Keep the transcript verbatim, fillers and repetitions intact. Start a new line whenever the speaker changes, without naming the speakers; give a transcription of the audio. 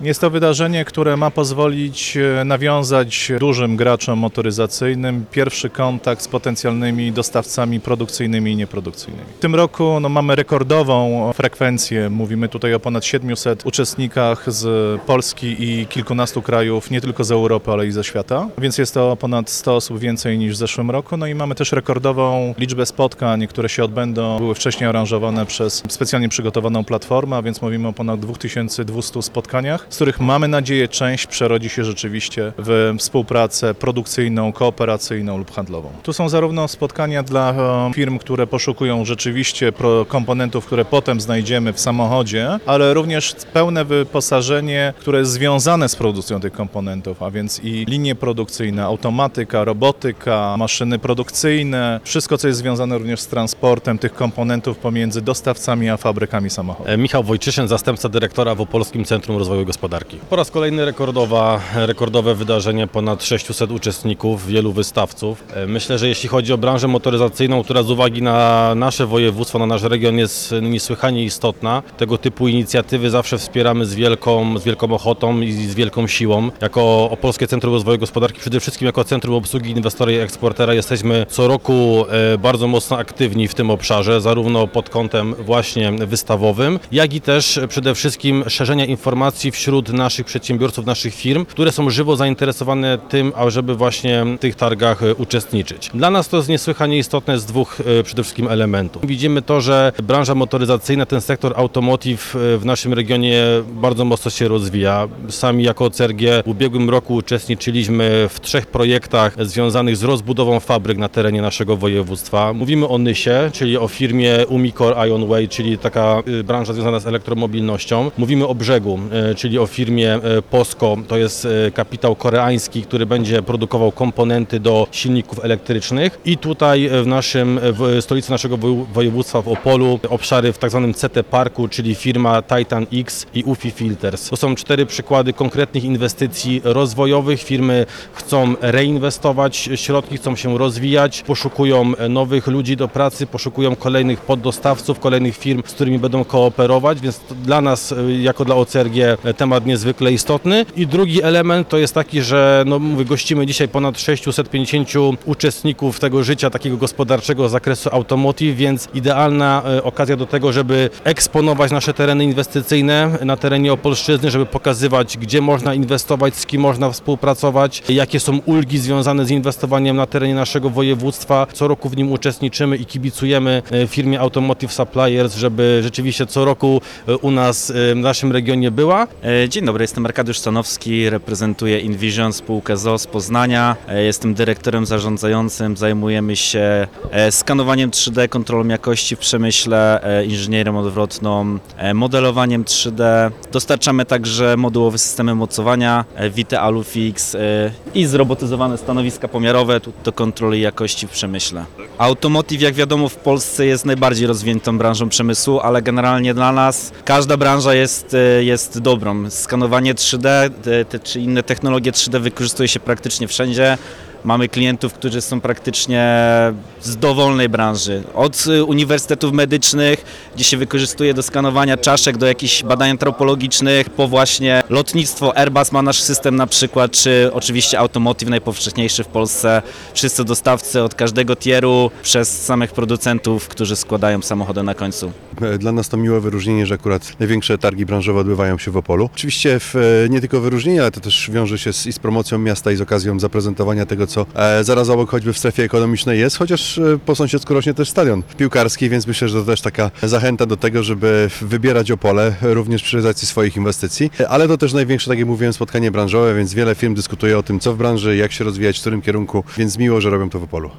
Jest to wydarzenie, które ma pozwolić nawiązać dużym graczom motoryzacyjnym pierwszy kontakt z potencjalnymi dostawcami produkcyjnymi i nieprodukcyjnymi. W tym roku no, mamy rekordową frekwencję, mówimy tutaj o ponad siedmiuset uczestnikach z Polski i kilkunastu krajów, nie tylko z Europy, ale i ze świata, więc jest to ponad sto osób więcej niż w zeszłym roku. No i mamy też rekordową liczbę spotkań, które się odbędą, były wcześniej aranżowane przez specjalnie przygotowaną platformę, a więc mówimy o ponad dwóch tysiącach dwustu spotkaniach, z których mamy nadzieję część przerodzi się rzeczywiście w współpracę produkcyjną, kooperacyjną lub handlową. Tu są zarówno spotkania dla firm, które poszukują rzeczywiście komponentów, które potem znajdziemy w samochodzie, ale również pełne wyposażenie, które jest związane z produkcją tych komponentów, a więc i linie produkcyjne, automatyka, robotyka, maszyny produkcyjne, wszystko co jest związane również z transportem tych komponentów pomiędzy dostawcami a fabrykami samochodów.
Michał Wojczyszyn, zastępca dyrektora w Opolskim Centrum Rozwoju Gospodarki. Po raz kolejny rekordowa, rekordowe wydarzenie, ponad sześciuset uczestników, wielu wystawców. Myślę, że jeśli chodzi o branżę motoryzacyjną, która z uwagi na nasze województwo, na nasz region jest niesłychanie istotna, tego typu inicjatywy zawsze wspieramy z wielką, z wielką ochotą i z wielką siłą. Jako Opolskie Centrum Rozwoju Gospodarki, przede wszystkim jako Centrum Obsługi Inwestora i Eksportera jesteśmy co roku bardzo mocno aktywni w tym obszarze, zarówno pod kątem właśnie wystawowym, jak i też przede wszystkim szerzenia informacji wśród naszych przedsiębiorców, naszych firm, które są żywo zainteresowane tym, ażeby właśnie w tych targach uczestniczyć. Dla nas to jest niesłychanie istotne z dwóch przede wszystkim elementów. Widzimy to, że branża motoryzacyjna, ten sektor automotive w naszym regionie bardzo mocno się rozwija. Sami jako C R G w ubiegłym roku uczestniczyliśmy w trzech projektach związanych z rozbudową fabryk na terenie naszego województwa. Mówimy o Nysie, czyli o firmie Umicore Ionway, czyli taka branża związana z elektromobilnością. Mówimy o Brzegu, czyli o firmie POSCO, to jest kapitał koreański, który będzie produkował komponenty do silników elektrycznych. I tutaj w naszym, w stolicy naszego województwa w Opolu obszary w tak zwanym C T Parku, czyli firma Titan X i U F I Filters. To są cztery przykłady konkretnych inwestycji rozwojowych. Firmy chcą reinwestować środki, chcą się rozwijać, poszukują nowych ludzi do pracy, poszukują kolejnych poddostawców, kolejnych firm, z którymi będą kooperować, więc dla nas, jako dla O C R G, temat niezwykle istotny. I drugi element to jest taki, że no, mówię, gościmy dzisiaj ponad sześciuset pięćdziesięciu uczestników tego życia takiego gospodarczego z zakresu automotive, więc idealna okazja do tego, żeby eksponować nasze tereny inwestycyjne na terenie Opolszczyzny, żeby pokazywać, gdzie można inwestować, z kim można współpracować, jakie są ulgi związane z inwestowaniem na terenie naszego województwa. Co roku w nim uczestniczymy i kibicujemy firmie Automotive Suppliers, żeby rzeczywiście co roku u nas w naszym regionie była.
Dzień dobry, jestem Arkadiusz Stanowski, reprezentuję InVision, spółkę z o o z Poznania. Jestem dyrektorem zarządzającym, zajmujemy się skanowaniem trzy D, kontrolą jakości w przemyśle, inżynierem odwrotną, modelowaniem trzy D. Dostarczamy także modułowe systemy mocowania, Vite Alufix i zrobotyzowane stanowiska pomiarowe do kontroli jakości w przemyśle. Automotive, jak wiadomo, w Polsce jest najbardziej rozwiniętą branżą przemysłu, ale generalnie dla nas każda branża jest, jest dobrą. Skanowanie trzy D te, czy inne technologie trzy D wykorzystuje się praktycznie wszędzie. Mamy klientów, którzy są praktycznie z dowolnej branży. Od uniwersytetów medycznych, gdzie się wykorzystuje do skanowania czaszek, do jakichś badań antropologicznych, po właśnie lotnictwo, Airbus ma nasz system na przykład, czy oczywiście Automotive, najpowszechniejszy w Polsce. Wszyscy dostawcy od każdego tieru, przez samych producentów, którzy składają samochody na końcu.
Dla nas to miłe wyróżnienie, że akurat największe targi branżowe odbywają się w Opolu. Oczywiście w, nie tylko wyróżnienie, ale to też wiąże się z, i z promocją miasta i z okazją zaprezentowania tego, co e, zaraz obok choćby w strefie ekonomicznej jest, chociaż e, po sąsiedzku rośnie też stadion piłkarski, więc myślę, że to też taka zachęta do tego, żeby wybierać Opole również przy realizacji swoich inwestycji, e, ale to też największe, tak jak mówiłem, spotkanie branżowe, więc wiele firm dyskutuje o tym, co w branży, jak się rozwijać, w którym kierunku, więc miło, że robią to w Opolu.